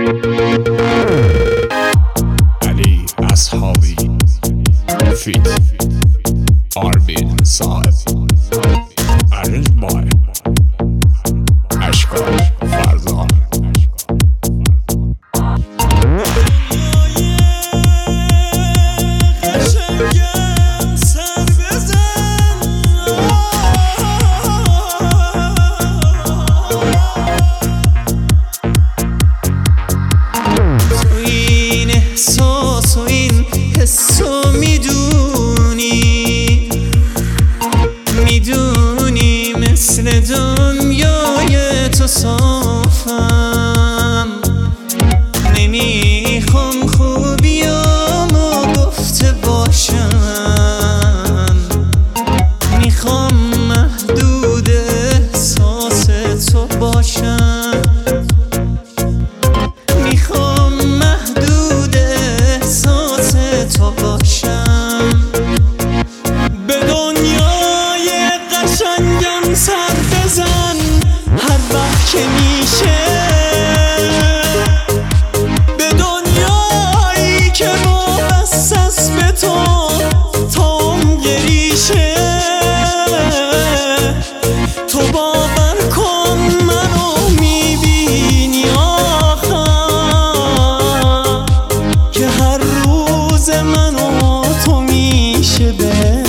علی اصحابی فیت آربین صاحب ارنج بای اشکال فرزان احساس و این حسو میدونی مثل دنیای تو صافم نمیخوام خوبیامو گفته باشم میخوام محدود احساس تو باشم تو باشم به دنیای قشنگم سر بزن هر وقت که میشه به دنیایی که وابسته است به تو تا عمق ریشه تو باور کن منو میبینی آخر که هر روز من و تو میشه بهتر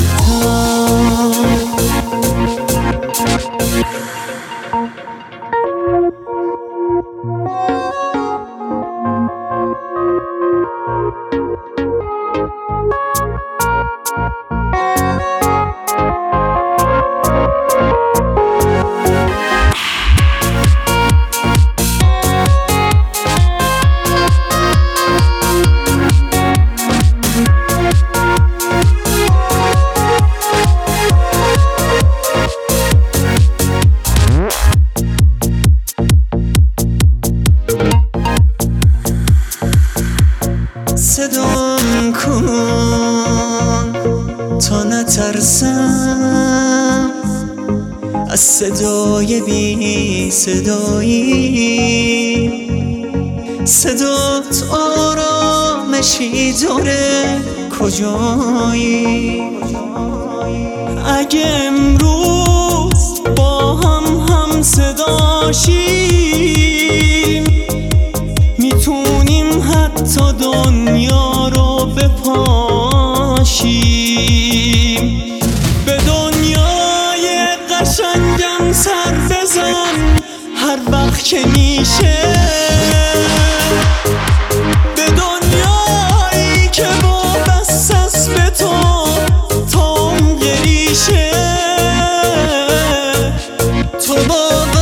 صدام کن تا نترسم از صدای بی صدایی صدات آرامشی داره کجایی اگه امروز با هم صدا شیم میتونیم حتی دنیا رو بپاشیم به دنیای قشنگم سر بزن هر وقت که میشه به دنیایی که وابسته است به تو تا عمق ریشه تو